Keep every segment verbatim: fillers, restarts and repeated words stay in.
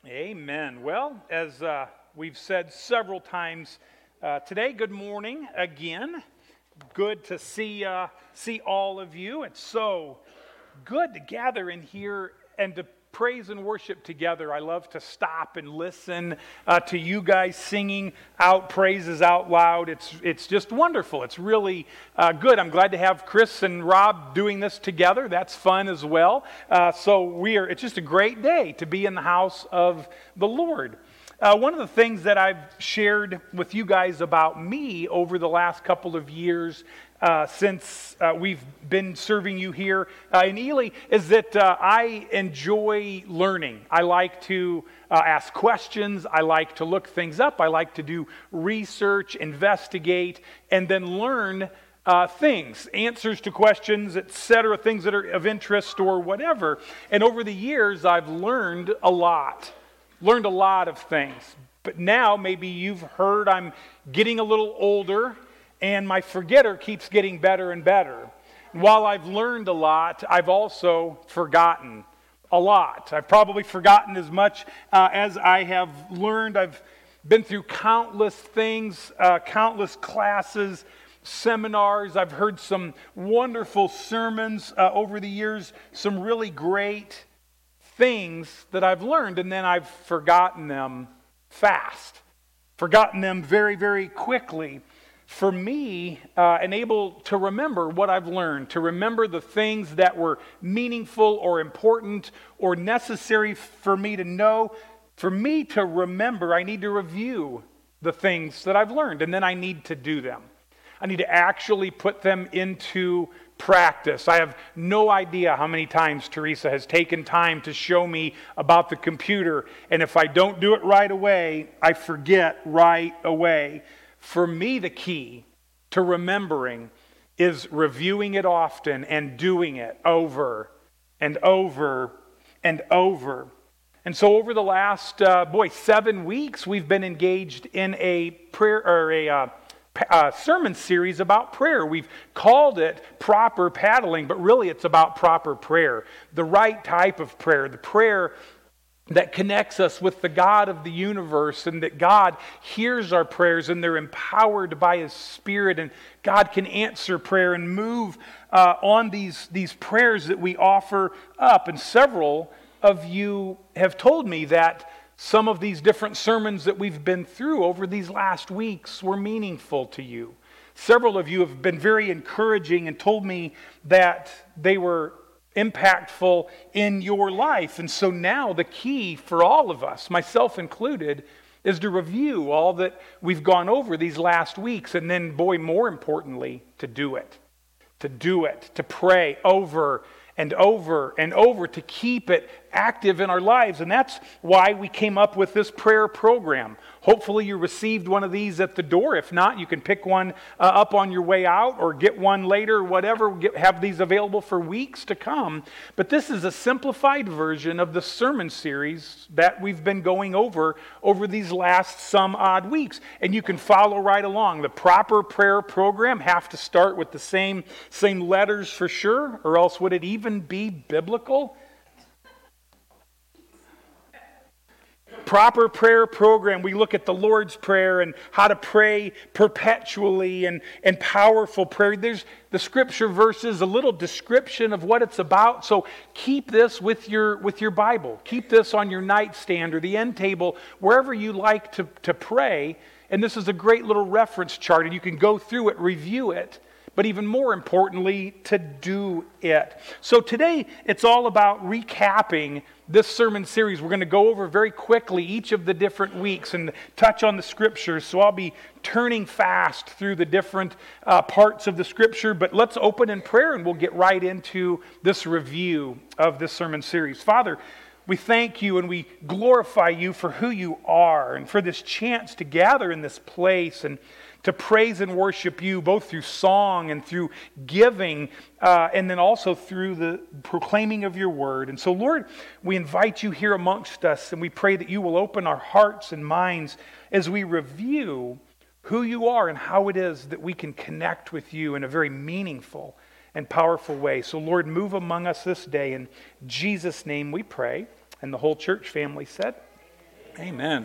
Amen. Well, as uh, we've said several times uh, today, good morning again. Good to see uh, see all of you. It's so good to gather in here and to praise and worship together. I love to stop and listen uh, to you guys singing out praises out loud. It's it's just wonderful. It's really uh, good. I'm glad to have Chris and Rob doing this together. That's fun as well. Uh, so we are. It's just a great day to be in the house of the Lord. Uh, one of the things that I've shared with you guys about me over the last couple of years uh, since uh, we've been serving you here uh, in Ely is that uh, I enjoy learning. I like to uh, ask questions. I like to look things up. I like to do research, investigate, and then learn Uh, things, answers to questions, et cetera, things that are of interest or whatever. And over the years, I've learned a lot, learned a lot of things. But now, maybe you've heard I'm getting a little older, and my forgetter keeps getting better and better. And while I've learned a lot, I've also forgotten a lot. I've probably forgotten as much uh, as I have learned. I've been through countless things, uh, countless classes, seminars. I've heard some wonderful sermons uh, over the years, some really great things that I've learned, and then I've forgotten them fast, forgotten them very, very quickly. For me, uh, and able to remember what I've learned, to remember the things that were meaningful or important or necessary for me to know, for me to remember, I need to review the things that I've learned, and then I need to do them. I need to actually put them into practice. I have no idea how many times Teresa has taken time to show me about the computer, and if I don't do it right away, I forget right away. For me, the key to remembering is reviewing it often and doing it over and over and over. And so over the last, uh, boy, seven weeks, we've been engaged in a prayer, or a uh, Uh, sermon series about prayer. We've called it Proper Paddling, but really it's about proper prayer. The right type of prayer, the prayer that connects us with the God of the universe, and that God hears our prayers and they're empowered by His Spirit, and God can answer prayer and move uh, on these, these prayers that we offer up. And several of you have told me that some of these different sermons that we've been through over these last weeks were meaningful to you. Several of you have been very encouraging and told me that they were impactful in your life. And so now the key for all of us, myself included, is to review all that we've gone over these last weeks, and then, boy, more importantly, to do it. To do it, to pray over and over and over, to keep it active in our lives. And that's why we came up with this prayer program. Hopefully you received one of these at the door. If not, you can pick one uh, up on your way out or get one later, whatever. Get, have these available for weeks to come. But this is a simplified version of the sermon series that we've been going over over these last some odd weeks. And you can follow right along. The Proper Prayer Program have to start with the same, same letters for sure, or else would it even be biblical? Proper Prayer Program, we look at the Lord's Prayer and how to pray perpetually and, and powerful prayer. There's the scripture verses, a little description of what it's about. So keep this with your with your Bible. Keep this on your nightstand or the end table, wherever you like to, to pray. And this is a great little reference chart, and you can go through it, review it, but even more importantly, to do it. So today, it's all about recapping this sermon series. We're going to go over very quickly each of the different weeks and touch on the scriptures. So I'll be turning fast through the different uh, parts of the scripture. But let's open in prayer and we'll get right into this review of this sermon series. Father, we thank you and we glorify you for who you are and for this chance to gather in this place and to praise and worship you, both through song and through giving, uh, and then also through the proclaiming of your word. And so, Lord, we invite you here amongst us, and we pray that you will open our hearts and minds as we review who you are and how it is that we can connect with you in a very meaningful and powerful way. So, Lord, move among us this day. In Jesus' name we pray. And the whole church family said, Amen.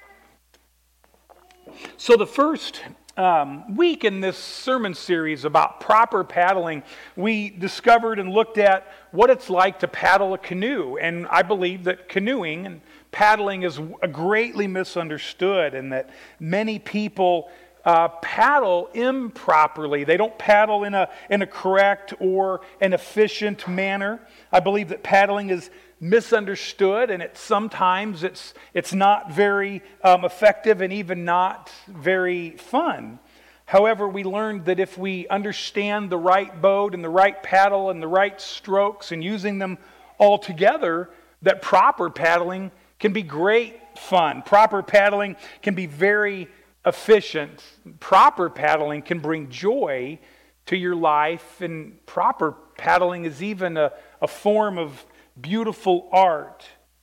So the first um, week in this sermon series about proper paddling, we discovered and looked at what it's like to paddle a canoe. And I believe that canoeing and paddling is greatly misunderstood, and that many people uh, paddle improperly. They don't paddle in a in a correct or an efficient manner. I believe that paddling is misunderstood, and it sometimes it's it's not very um, effective and even not very fun. However, we learned that if we understand the right boat and the right paddle and the right strokes and using them all together, that proper paddling can be great fun. Proper paddling can be very efficient. Proper paddling can bring joy to your life, and proper paddling is even a, a form of beautiful art.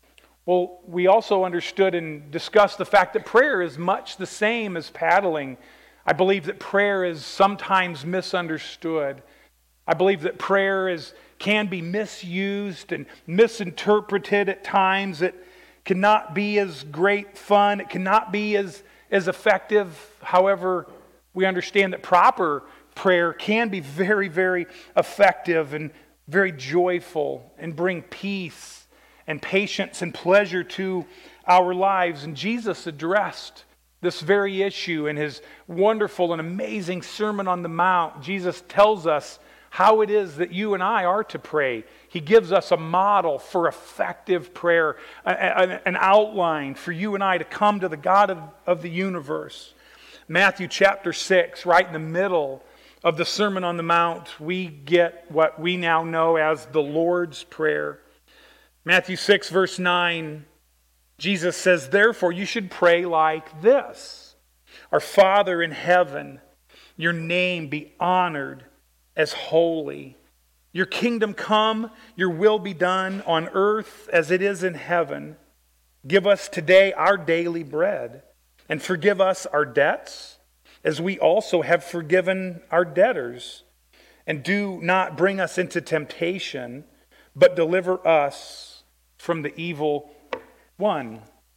Well, we also understood and discussed the fact that prayer is much the same as paddling. I believe that prayer is sometimes misunderstood. I believe that prayer is can be misused and misinterpreted at times. It cannot be as great fun. It cannot be as, as effective. However, we understand that proper prayer can be very, very effective and very joyful and bring peace and patience and pleasure to our lives. And Jesus addressed this very issue in his wonderful and amazing Sermon on the Mount. Jesus tells us how it is that you and I are to pray. He gives us a model for effective prayer, an outline for you and I to come to the God of, of the universe. Matthew chapter six, right in the middle of the Sermon on the Mount, we get what we now know as the Lord's Prayer. Matthew six, verse nine, Jesus says, "Therefore you should pray like this. Our Father in heaven, your name be honored as holy. Your kingdom come, your will be done on earth as it is in heaven. Give us today our daily bread, and forgive us our debts, as we also have forgiven our debtors. And do not bring us into temptation, but deliver us from the evil one."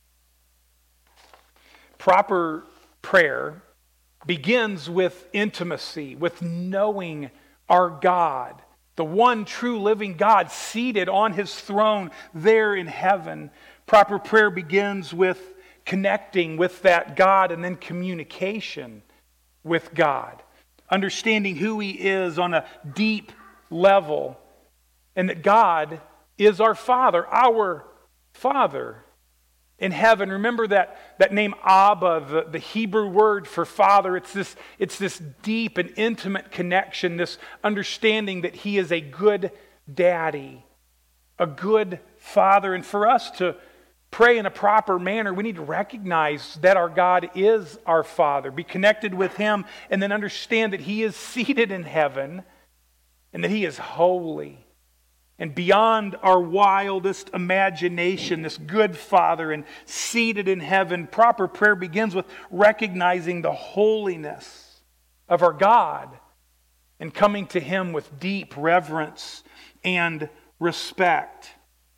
Proper prayer begins with intimacy, with knowing our God, the one true living God seated on his throne there in heaven. Proper prayer begins with connecting with that God and then communication with God, understanding who he is on a deep level, and that God is our Father, our Father in heaven. Remember that, that name Abba, the, the Hebrew word for Father. It's this, it's this deep and intimate connection, this understanding that he is a good daddy, a good Father. And for us to pray in a proper manner, we need to recognize that our God is our Father, be connected with him, and then understand that he is seated in heaven and that he is holy. And beyond our wildest imagination, this good Father and seated in heaven, proper prayer begins with recognizing the holiness of our God and coming to him with deep reverence and respect.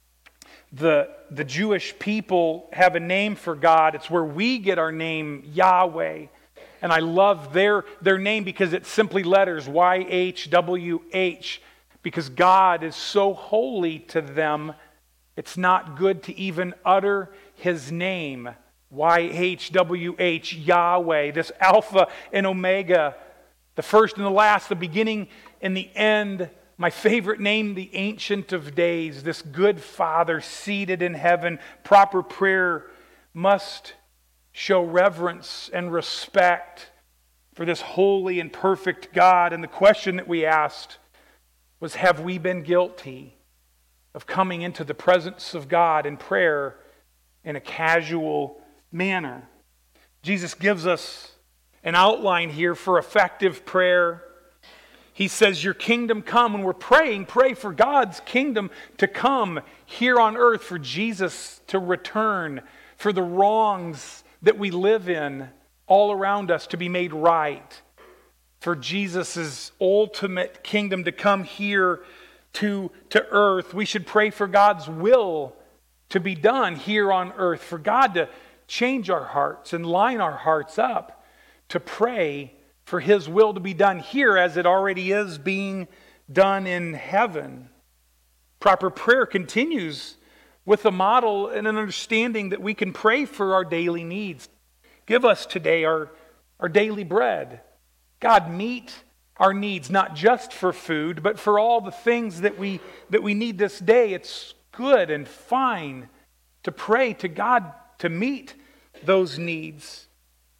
The, the Jewish people have a name for God. It's where we get our name, Yahweh. And I love their, their name because it's simply letters, Y H W H. Because God is so holy to them, it's not good to even utter his name. Y H W H, Yahweh, this Alpha and Omega, the first and the last, the beginning and the end. My favorite name, the Ancient of Days, this good Father seated in heaven. Proper prayer must show reverence and respect for this holy and perfect God. And the question that we asked was, have we been guilty of coming into the presence of God in prayer in a casual manner? Jesus gives us an outline here for effective prayer. He says, your kingdom come. When we're praying, pray for God's kingdom to come here on earth, for Jesus to return, for the wrongs that we live in all around us to be made right, for Jesus' ultimate kingdom to come here to, to earth. We should pray for God's will to be done here on earth, for God to, change our hearts and line our hearts up to pray for His will to be done here as it already is being done in heaven. Proper prayer continues with a model and an understanding that we can pray for our daily needs. Give us today our, our daily bread. God, meet our needs, not just for food, but for all the things that we that we need this day. It's good and fine to pray to God to meet those needs.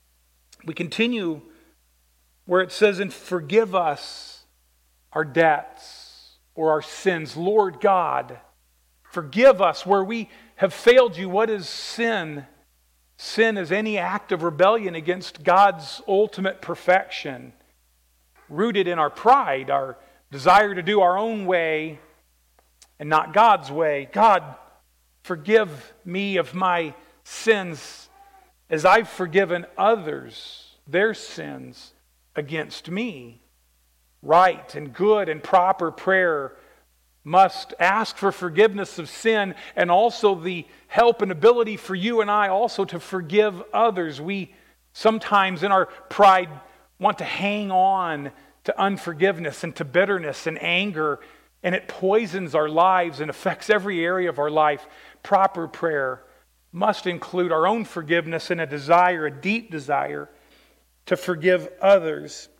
We continue where it says, and forgive us our debts or our sins. Lord God, forgive us where we have failed you. What is sin? Sin is any act of rebellion against God's ultimate perfection, rooted in our pride, our desire to do our own way and not God's way. God, forgive me of my sins as I've forgiven others their sins against me. Right and good and proper prayer must ask for forgiveness of sin and also the help and ability for you and I also to forgive others. We sometimes in our pride want to hang on to unforgiveness and to bitterness and anger, and it poisons our lives and affects every area of our life. Proper prayer must include our own forgiveness and a desire, a deep desire to forgive others.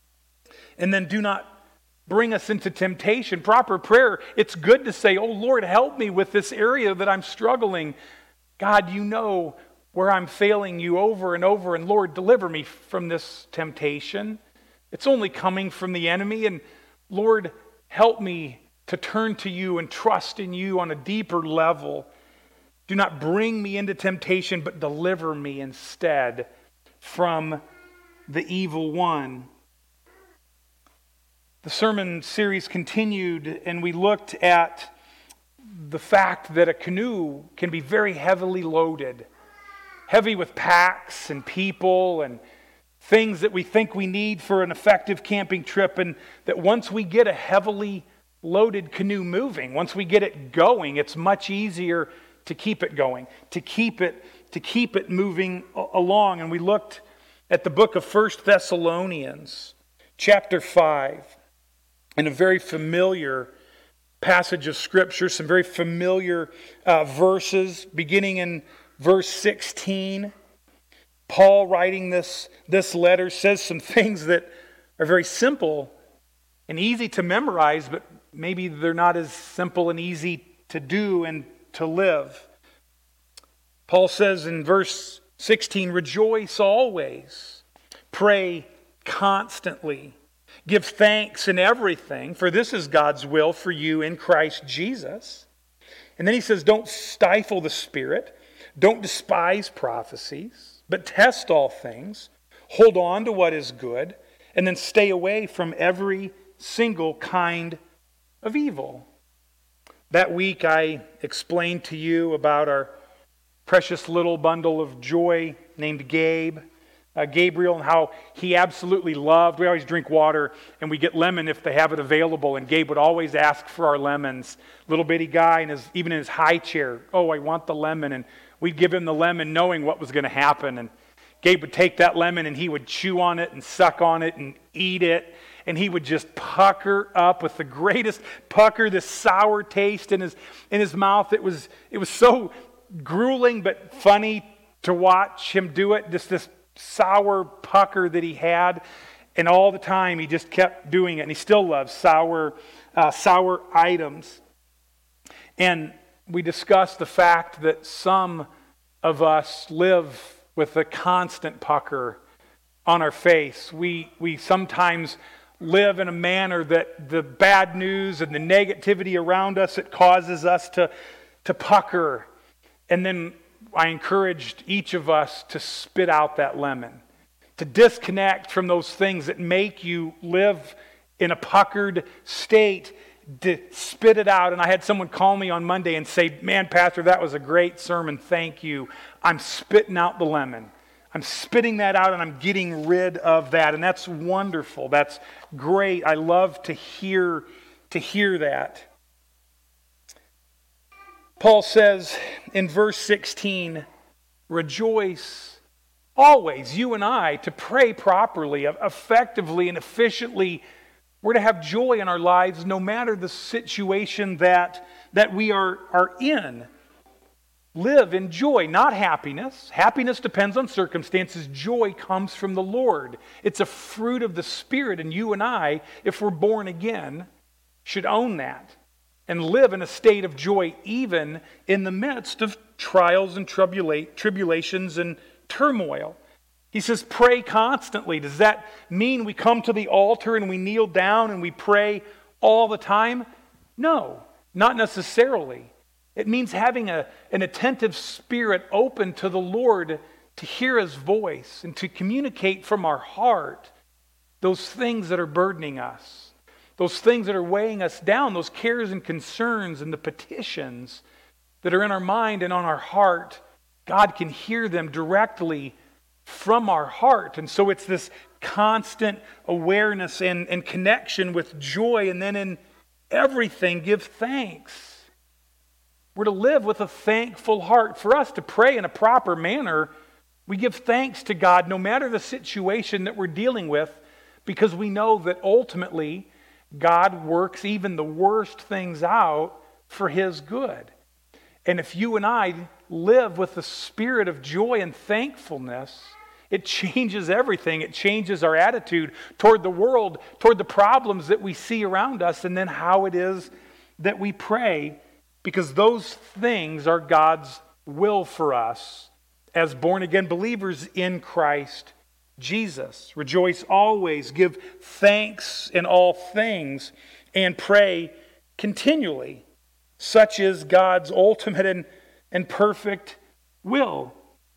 And then do not bring us into temptation. Proper prayer, it's good to say, oh Lord, help me with this area that I'm struggling. God, you know where I'm failing you over and over, and Lord, deliver me from this temptation. It's only coming from the enemy, and Lord, help me to turn to you and trust in you on a deeper level. Do not bring me into temptation, but deliver me instead from the evil one. The sermon series continued, and we looked at the fact that a canoe can be very heavily loaded, heavy with packs and people and things that we think we need for an effective camping trip, and that once we get a heavily loaded canoe moving, once we get it going, it's much easier to keep it going, to keep it, to keep it moving along. And we looked at the book of First Thessalonians, chapter five, in a very familiar passage of Scripture, some very familiar uh, verses, beginning in verse sixteen. Paul, writing this, this letter, says some things that are very simple and easy to memorize, but maybe they're not as simple and easy to do and to live. Paul says in verse sixteen, rejoice always, pray constantly, give thanks in everything, for this is God's will for you in Christ Jesus. And then he says, don't stifle the Spirit, don't despise prophecies, but test all things, hold on to what is good, and then stay away from every single kind of evil. That week I explained to you about our precious little bundle of joy named Gabe, uh, Gabriel, and how he absolutely loved. We always drink water and we get lemon if they have it available, and Gabe would always ask for our lemons. Little bitty guy, and his, even in his high chair, oh, I want the lemon, and we'd give him the lemon knowing what was going to happen. And Gabe would take that lemon and he would chew on it and suck on it and eat it. And he would just pucker up with the greatest pucker, this sour taste in his in his mouth. It was it was so grueling but funny to watch him do it. Just this sour pucker that he had. And all the time he just kept doing it. And he still loves sour, uh, sour items. And we discussed the fact that some of us live with a constant pucker on our face. We we sometimes live in a manner that the bad news and the negativity around us, it causes us to, to pucker. And then I encouraged each of us to spit out that lemon, to disconnect from those things that make you live in a puckered state, to spit it out. And I had someone call me on Monday and say, man, Pastor, that was a great sermon. Thank you. I'm spitting out the lemon. I'm spitting that out and I'm getting rid of that. And that's wonderful. That's great. I love to hear, to hear that. Paul says in verse sixteen, rejoice always. You and I, to pray properly, effectively, and efficiently, we're to have joy in our lives no matter the situation that, that we are, are in. Live in joy, not happiness. Happiness depends on circumstances. Joy comes from the Lord. It's a fruit of the Spirit, and you and I, if we're born again, should own that and live in a state of joy even in the midst of trials and tribula- tribulations and turmoil. He says, pray constantly. Does that mean we come to the altar and we kneel down and we pray all the time? No, not necessarily. It means having a, an attentive spirit open to the Lord to hear His voice and to communicate from our heart those things that are burdening us, those things that are weighing us down, those cares and concerns and the petitions that are in our mind and on our heart. God can hear them directly from our heart. And so it's this constant awareness and, and connection with joy, and then in everything give thanks. We're to live with a thankful heart. For us to pray in a proper manner, we give thanks to God no matter the situation that we're dealing with, because we know that ultimately God works even the worst things out for His good. And if you and I live with the spirit of joy and thankfulness, it changes everything. It changes our attitude toward the world, toward the problems that we see around us, and then how it is that we pray, because those things are God's will for us as born-again believers in Christ Jesus. Rejoice always, give thanks in all things, and pray continually. Such is God's ultimate and, and perfect will.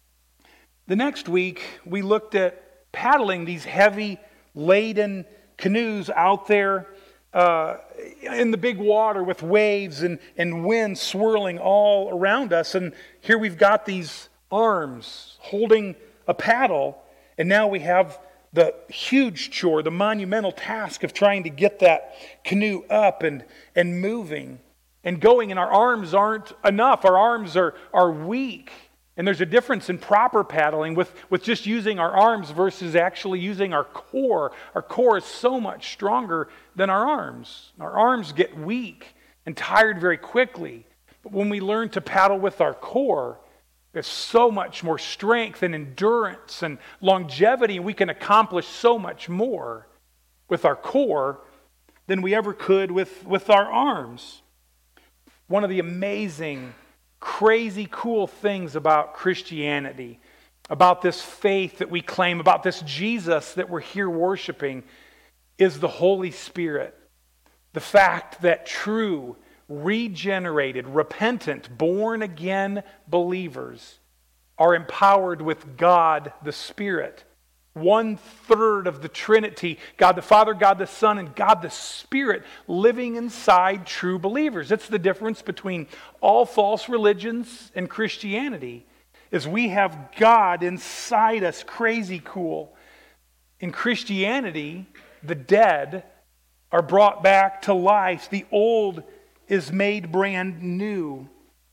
The next week, we looked at paddling these heavy, laden canoes out there uh, in the big water with waves and, and wind swirling all around us. And here we've got these arms holding a paddle, and now we have the huge chore, the monumental task of trying to get that canoe up and, and moving and going, and our arms aren't enough. Our arms are, are weak. And there's a difference in proper paddling with, with just using our arms versus actually using our core. Our core is so much stronger than our arms. Our arms get weak and tired very quickly. But when we learn to paddle with our core, there's so much more strength and endurance and longevity, and we can accomplish so much more with our core than we ever could with, with our arms. One of the amazing, crazy cool things about Christianity, about this faith that we claim, about this Jesus that we're here worshiping, is the Holy Spirit. The fact that true, regenerated, repentant, born-again believers are empowered with God the Spirit. One third of the Trinity, God the Father, God the Son, and God the Spirit living inside true believers. It's the difference between all false religions and Christianity, is we have God inside us. Crazy cool. In Christianity, the dead are brought back to life. The old is made brand new.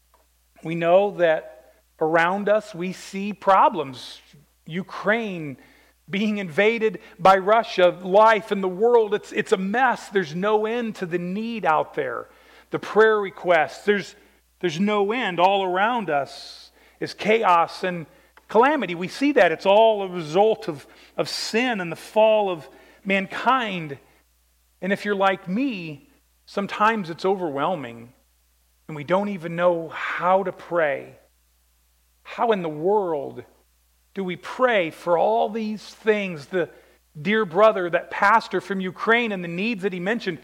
We know that around us we see problems. Ukraine being invaded by Russia, life in the world, it's, it's a mess. There's no end to the need out there. The prayer requests, there's, there's no end. All around us is chaos and calamity. We see that. It's all a result of, of sin and the fall of mankind. And if you're like me, sometimes it's overwhelming and we don't even know how to pray. How in the world do we pray for all these things? The dear brother, that pastor from Ukraine, and the needs that he mentioned.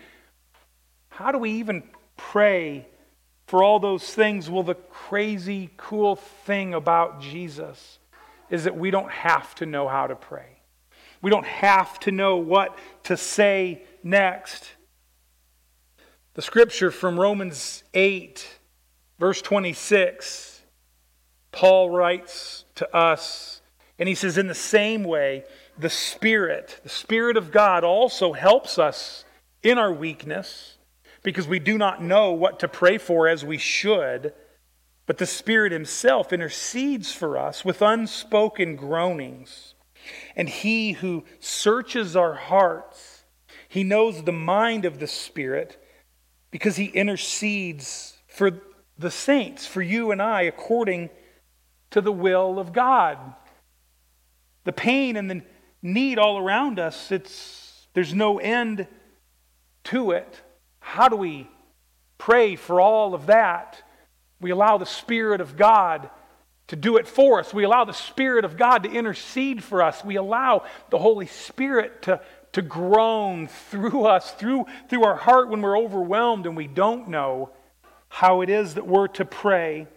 How do we even pray for all those things? Well, the crazy cool thing about Jesus is that we don't have to know how to pray. We don't have to know what to say next. The scripture from Romans eight, verse twenty-six, Paul writes to us, and he says, in the same way, the Spirit, the Spirit of God also helps us in our weakness, because we do not know what to pray for as we should. But the Spirit himself intercedes for us with unspoken groanings. And he who searches our hearts, he knows the mind of the Spirit because he intercedes for the saints, for you and I, according to the will of God. The pain and the need all around us, it's there's no end to it. How do we pray for all of that? We allow the Spirit of God to do it for us. We allow the Spirit of God to intercede for us. We allow the Holy Spirit to, to groan through us, through, through our heart when we're overwhelmed and we don't know how it is that we're to pray.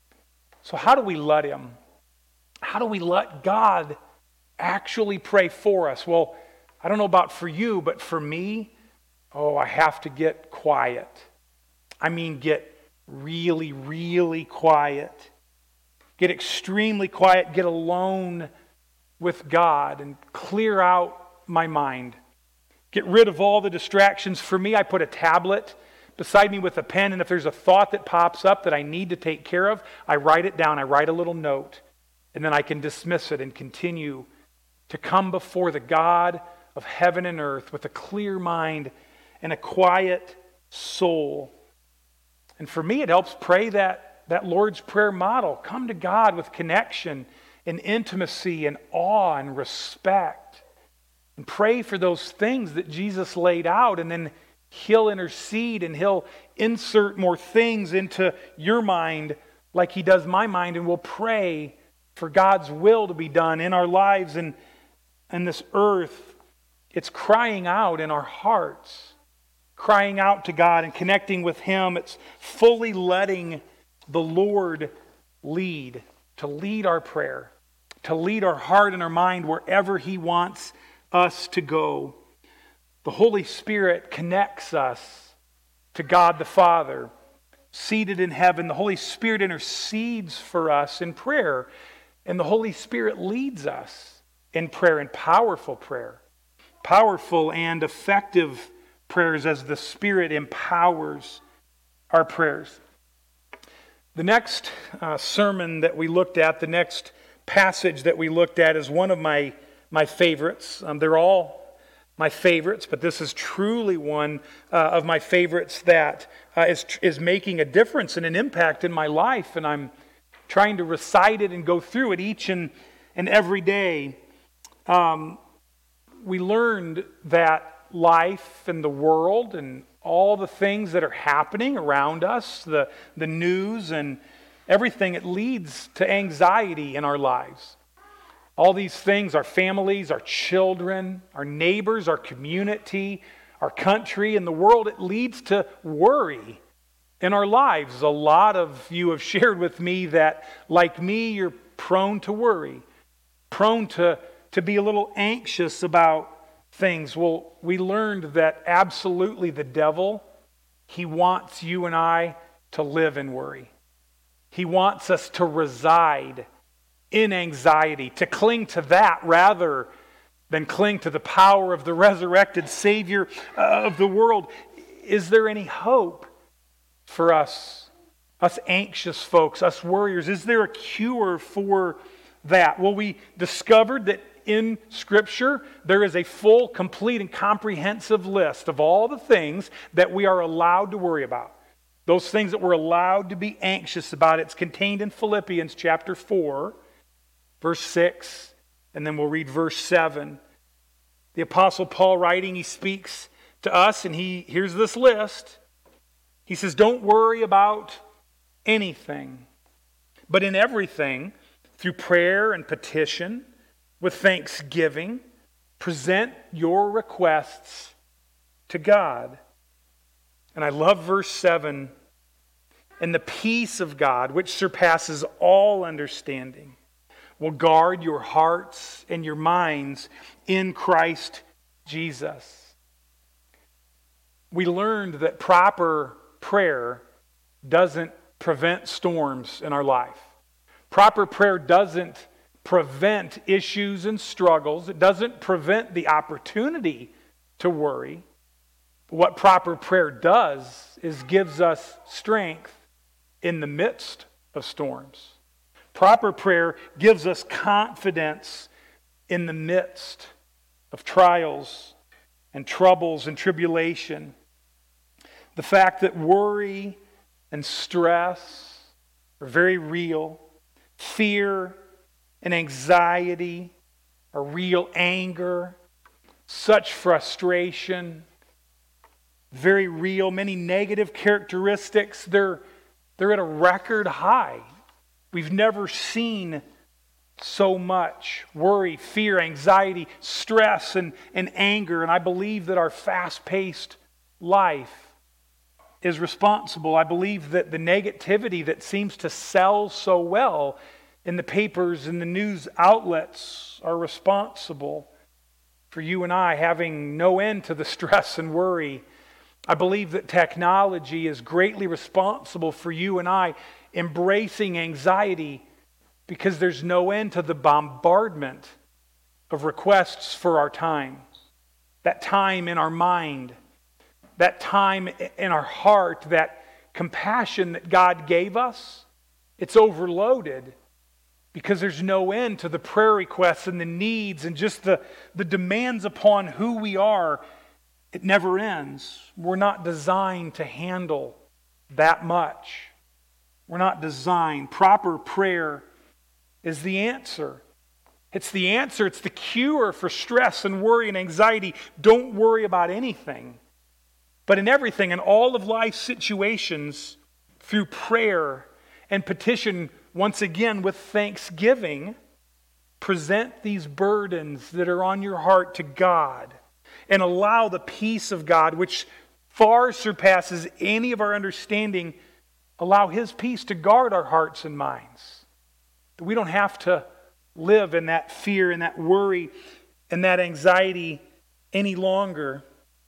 So how do we let Him? How do we let God actually pray for us? Well, I don't know about for you, but for me, oh, I have to get quiet. I mean, get really, really quiet. Get extremely quiet. Get alone with God and clear out my mind. Get rid of all the distractions. For me, I put a tablet beside me with a pen, and if there's a thought that pops up that I need to take care of, I write it down. I write a little note, and then I can dismiss it and continue to come before the God of heaven and earth with a clear mind and a quiet soul. And for me, it helps pray that, that Lord's Prayer model. Come to God with connection and intimacy and awe and respect. And pray for those things that Jesus laid out, and then He'll intercede and He'll insert more things into your mind like He does my mind, and we'll pray for God's will to be done in our lives and in this earth. It's crying out in our hearts, crying out to God and connecting with Him. It's fully letting the Lord lead, to lead our prayer, to lead our heart and our mind wherever He wants us to go. The Holy Spirit connects us to God the Father, seated in heaven. The Holy Spirit intercedes for us in prayer, and the Holy Spirit leads us in prayer, in powerful prayer, powerful and effective prayers as the Spirit empowers our prayers. The next uh, sermon that we looked at, the next passage that we looked at is one of my, my favorites. Um, they're all my favorites, but this is truly one uh, of my favorites that uh, is, is making a difference and an impact in my life, and I'm trying to recite it and go through it each and, and every day. Um, we learned that life and the world and all the things that are happening around us, the, the news and everything, it leads to anxiety in our lives. All these things, our families, our children, our neighbors, our community, our country, and the world, it leads to worry in our lives. A lot of you have shared with me that, like me, you're prone to worry, prone to, to be a little anxious about things. Well, we learned that absolutely the devil, he wants you and I to live in worry. He wants us to reside in anxiety, to cling to that rather than cling to the power of the resurrected Savior of the world. Is there any hope for us, us anxious folks, us worriers? Is there a cure for that? Well, we discovered that in Scripture, there is a full, complete, and comprehensive list of all the things that we are allowed to worry about. Those things that we're allowed to be anxious about. It's contained in Philippians chapter four, verse six, and then we'll read verse seven. The Apostle Paul writing, he speaks to us, and he here's this list. He says, don't worry about anything, but in everything, through prayer and petition, with thanksgiving, present your requests to God. And I love verse seven. And the peace of God, which surpasses all understanding, will guard your hearts and your minds in Christ Jesus. We learned that proper prayer doesn't prevent storms in our life. Proper prayer doesn't prevent issues and struggles. It doesn't prevent the opportunity to worry. What proper prayer does is gives us strength in the midst of storms. Proper prayer gives us confidence in the midst of trials and troubles and tribulation. The fact that worry and stress are very real. Fear and anxiety are real. Anger, such frustration, very real. Many negative characteristics, they're, they're at a record high. We've never seen so much worry, fear, anxiety, stress, and, and anger. And I believe that our fast-paced life is responsible. I believe that the negativity that seems to sell so well in the papers and the news outlets are responsible for you and I having no end to the stress and worry. I believe that technology is greatly responsible for you and I embracing anxiety because there's no end to the bombardment of requests for our time. That time in our mind, that time in our heart, that compassion that God gave us, it's overloaded because there's no end to the prayer requests and the needs and just the, the demands upon who we are. It never ends. We're not designed to handle that much. We're not designed. Proper prayer is the answer. It's the answer. It's the cure for stress and worry and anxiety. Don't worry about anything. But in everything, in all of life's situations, through prayer and petition, once again with thanksgiving, present these burdens that are on your heart to God and allow the peace of God, which far surpasses any of our understanding, allow His peace to guard our hearts and minds. That we don't have to live in that fear and that worry and that anxiety any longer.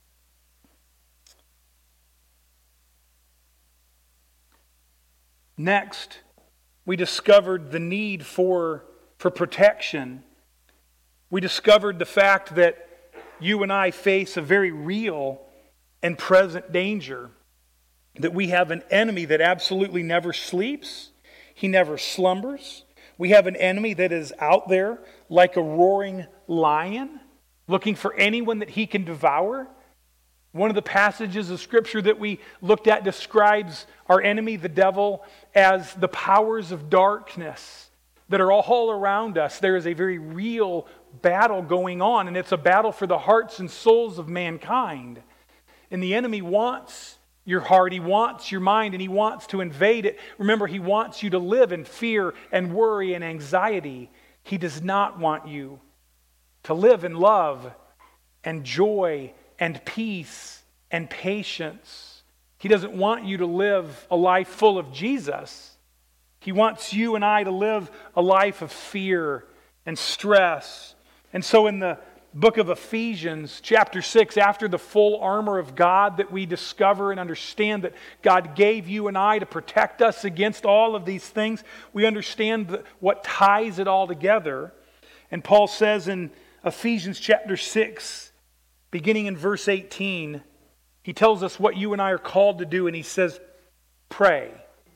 Next, we discovered the need for, for protection. We discovered the fact that you and I face a very real and present danger. That we have an enemy that absolutely never sleeps. He never slumbers. We have an enemy that is out there like a roaring lion, looking for anyone that he can devour. One of the passages of Scripture that we looked at describes our enemy, the devil, as the powers of darkness that are all around us. There is a very real battle going on, and it's a battle for the hearts and souls of mankind. And the enemy wants your heart, he wants your mind, and he wants to invade it. Remember, he wants you to live in fear and worry and anxiety. He does not want you to live in love and joy and peace and patience. He doesn't want you to live a life full of Jesus. He wants you and I to live a life of fear and stress. And so in the book of Ephesians, chapter six, after the full armor of God that we discover and understand that God gave you and I to protect us against all of these things, we understand what ties it all together. And Paul says in Ephesians chapter six, beginning in verse eighteen, he tells us what you and I are called to do, and he says, pray.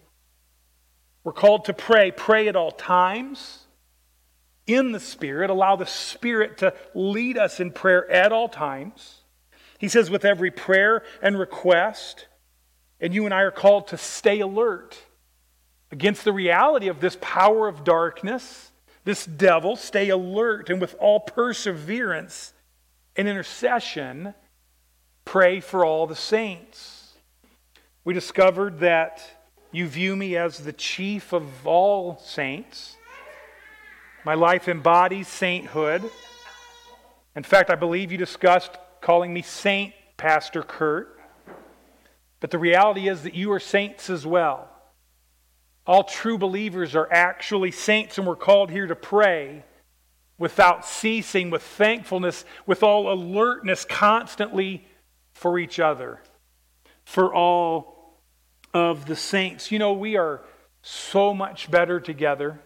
We're called to pray. Pray at all times in the Spirit. Allow the Spirit to lead us in prayer at all times. He says with every prayer and request. And you and I are called to stay alert against the reality of this power of darkness, this devil. Stay alert, and with all perseverance and intercession, pray for all the saints. We discovered that you view me as the chief of all saints. My life embodies sainthood. In fact, I believe you discussed calling me Saint Pastor Kurt. But the reality is that you are saints as well. All true believers are actually saints, and we're called here to pray without ceasing, with thankfulness, with all alertness, constantly for each other, for all of the saints. You know, we are so much better together.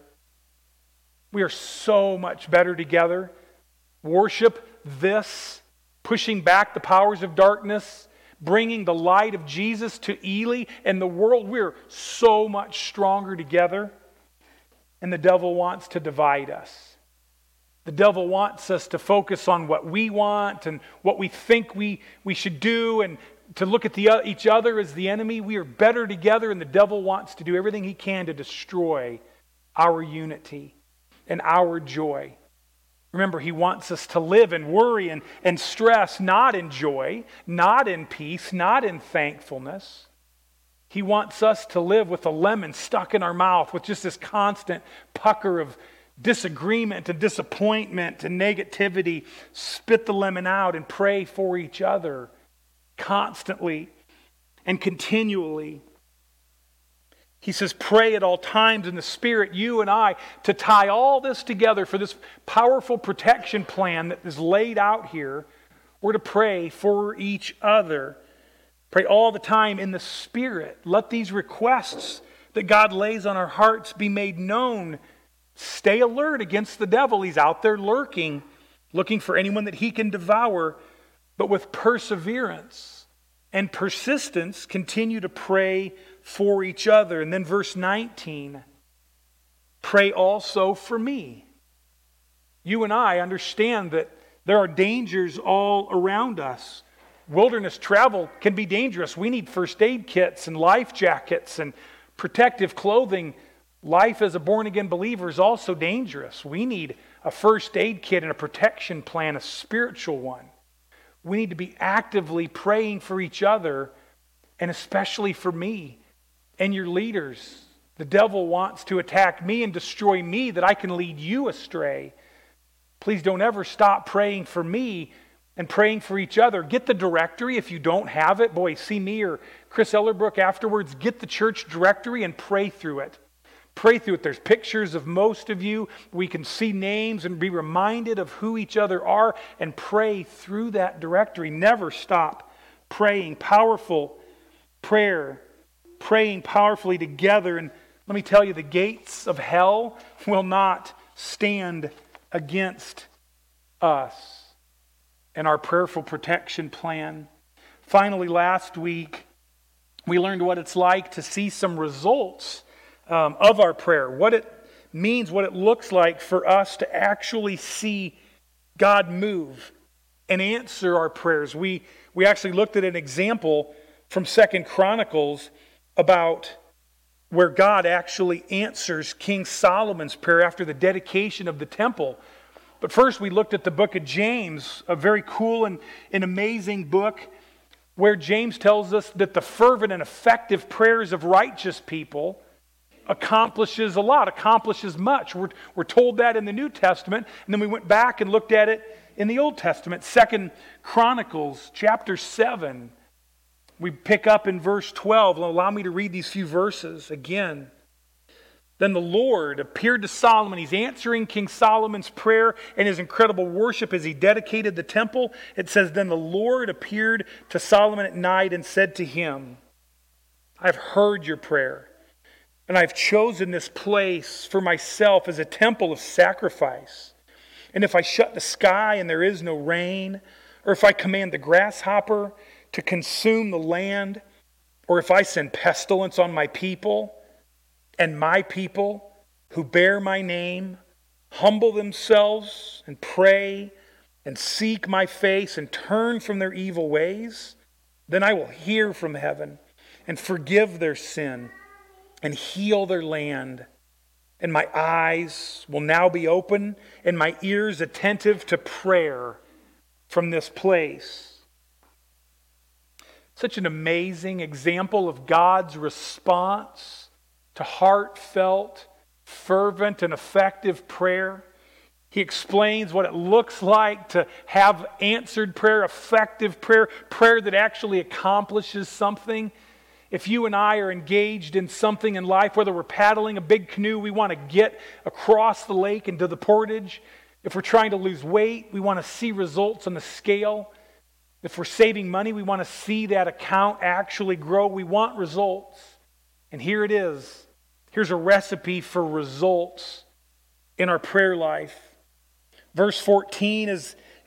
We are so much better together. Worship this, pushing back the powers of darkness, bringing the light of Jesus to Ely and the world. We're so much stronger together. And the devil wants to divide us. The devil wants us to focus on what we want and what we think we, we should do, and to look at the, each other as the enemy. We are better together, and the devil wants to do everything he can to destroy our unity and our joy. Remember, he wants us to live in worry and, and stress, not in joy, not in peace, not in thankfulness. He wants us to live with a lemon stuck in our mouth, with just this constant pucker of disagreement and disappointment and negativity. Spit the lemon out and pray for each other constantly and continually. He says, pray at all times in the Spirit, you and I, to tie all this together for this powerful protection plan that is laid out here. We're to pray for each other. Pray all the time in the Spirit. Let these requests that God lays on our hearts be made known. Stay alert against the devil. He's out there lurking, looking for anyone that he can devour. But with perseverance and persistence, continue to pray for each other. And then verse nineteen, pray also for me. You and I understand that there are dangers all around us. Wilderness travel can be dangerous. We need first aid kits and life jackets and protective clothing. Life as a born-again believer is also dangerous. We need a first aid kit and a protection plan, a spiritual one. We need to be actively praying for each other, and especially for me and your leaders. The devil wants to attack me and destroy me that I can lead you astray. Please don't ever stop praying for me and praying for each other. Get the directory if you don't have it. Boy, see me or Chris Ellerbrook afterwards. Get the church directory and pray through it. Pray through it. There's pictures of most of you. We can see names and be reminded of who each other are, and pray through that directory. Never stop praying. Powerful prayer. Praying powerfully together. And let me tell you, the gates of hell will not stand against us and our prayerful protection plan. Finally, last week, we learned what it's like to see some results um, of our prayer. What it means, what it looks like for us to actually see God move and answer our prayers. We, we actually looked at an example from Second Chronicles about where God actually answers King Solomon's prayer after the dedication of the temple. But first we looked at the book of James, a very cool and, and amazing book where James tells us that the fervent and effective prayers of righteous people accomplishes a lot, accomplishes much. We're, we're told that in the New Testament, and then we went back and looked at it in the Old Testament. Second Chronicles chapter seven. We pick up in verse twelve. Allow me to read these few verses again. Then the Lord appeared to Solomon. He's answering King Solomon's prayer and his incredible worship as he dedicated the temple. It says, then the Lord appeared to Solomon at night and said to him, I've heard your prayer, and I've chosen this place for myself as a temple of sacrifice. And if I shut the sky and there is no rain, or if I command the grasshopper to consume the land, or if I send pestilence on my people, and my people who bear my name humble themselves and pray and seek my face and turn from their evil ways, then I will hear from heaven and forgive their sin and heal their land. And my eyes will now be open and my ears attentive to prayer from this place. Such an amazing example of God's response to heartfelt, fervent, and effective prayer. He explains what it looks like to have answered prayer, effective prayer, prayer that actually accomplishes something. If you and I are engaged in something in life, whether we're paddling a big canoe, we want to get across the lake into the portage. If we're trying to lose weight, we want to see results on the scale. If we're saving money, we want to see that account actually grow. We want results. And here it is. Here's a recipe for results in our prayer life. Verse fourteen is,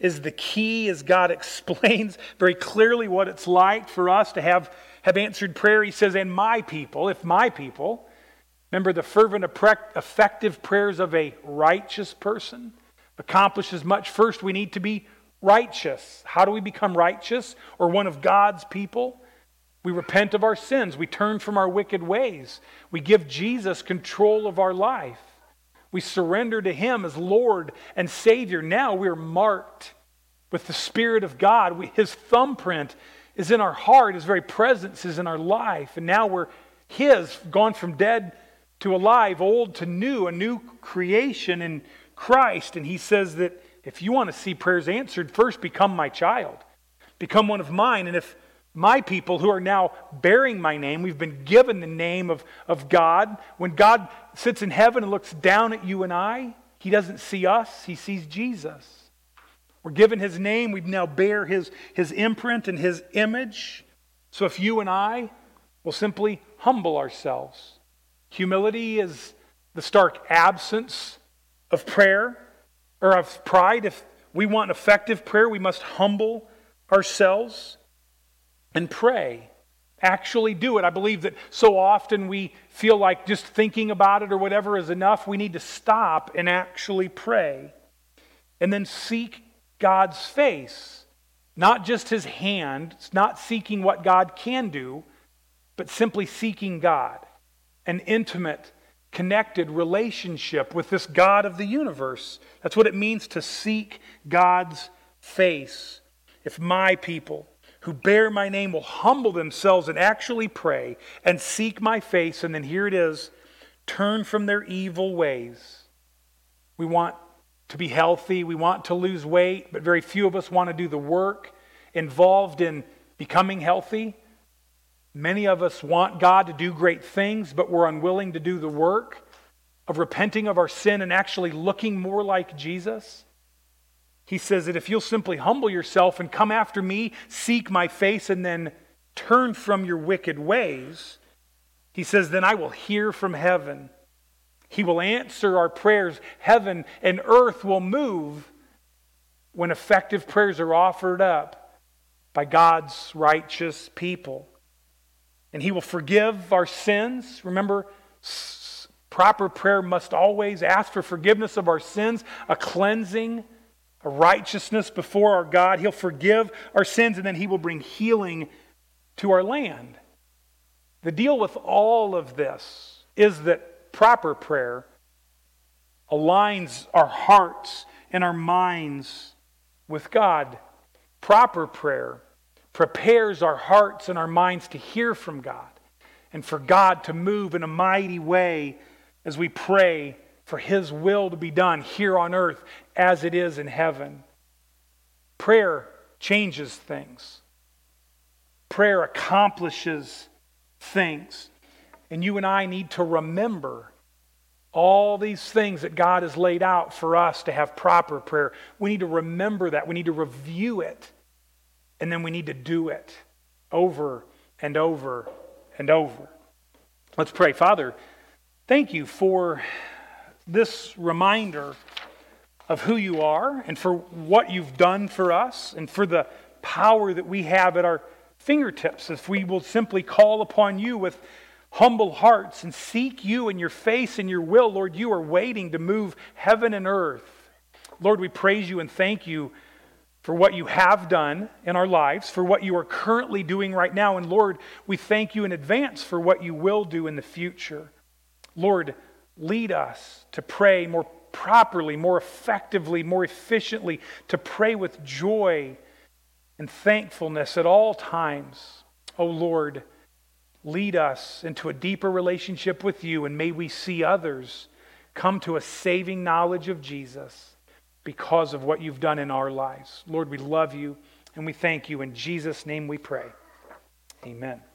is the key as God explains very clearly what it's like for us to have, have answered prayer. He says, and my people, if my people, remember the fervent, effective prayers of a righteous person accomplishes much. First, we need to be righteous. How do we become righteous or one of God's people? We repent of our sins. We turn from our wicked ways. We give Jesus control of our life. We surrender to Him as Lord and Savior. Now we're marked with the Spirit of God. We, His thumbprint is in our heart. His very presence is in our life. And now we're His, gone from dead to alive, old to new, a new creation in Christ. And He says that if you want to see prayers answered, first become my child. Become one of mine. And if my people who are now bearing my name, we've been given the name of, of God. When God sits in heaven and looks down at you and I, He doesn't see us, He sees Jesus. We're given His name, we now bear His, His imprint and His image. So if you and I will simply humble ourselves. Humility is the stark absence of prayer or of pride. If we want effective prayer, we must humble ourselves and pray. Actually do it. I believe that so often we feel like just thinking about it or whatever is enough. We need to stop and actually pray. And then seek God's face. Not just His hand. It's not seeking what God can do, but simply seeking God. An intimate, connected relationship with this God of the universe. That's what it means to seek God's face. If my people who bear my name will humble themselves and actually pray and seek my face, and then here it is, turn from their evil ways. We want to be healthy, we want to lose weight, but very few of us want to do the work involved in becoming healthy. Many of us want God to do great things, but we're unwilling to do the work of repenting of our sin and actually looking more like Jesus. He says that if you'll simply humble yourself and come after me, seek my face, and then turn from your wicked ways, He says, then I will hear from heaven. He will answer our prayers. Heaven and earth will move when effective prayers are offered up by God's righteous people. And He will forgive our sins. Remember, proper prayer must always ask for forgiveness of our sins, a cleansing, a righteousness before our God. He'll forgive our sins, and then He will bring healing to our land. The deal with all of this is that proper prayer aligns our hearts and our minds with God. Proper prayer prepares our hearts and our minds to hear from God and for God to move in a mighty way as we pray for His will to be done here on earth as it is in heaven. Prayer changes things. Prayer accomplishes things. And you and I need to remember all these things that God has laid out for us to have proper prayer. We need to remember that. We need to review it. And then we need to do it over and over and over. Let's pray. Father, thank You for this reminder of who You are and for what You've done for us and for the power that we have at our fingertips if we will simply call upon You with humble hearts and seek You and Your face and Your will. Lord, You are waiting to move heaven and earth. Lord, we praise You and thank You for what You have done in our lives, for what You are currently doing right now. And Lord, we thank You in advance for what You will do in the future. Lord, lead us to pray more properly, more effectively, more efficiently, to pray with joy and thankfulness at all times. Oh Lord, lead us into a deeper relationship with You, and may we see others come to a saving knowledge of Jesus because of what You've done in our lives. Lord, we love You and we thank You. In Jesus' name we pray. Amen.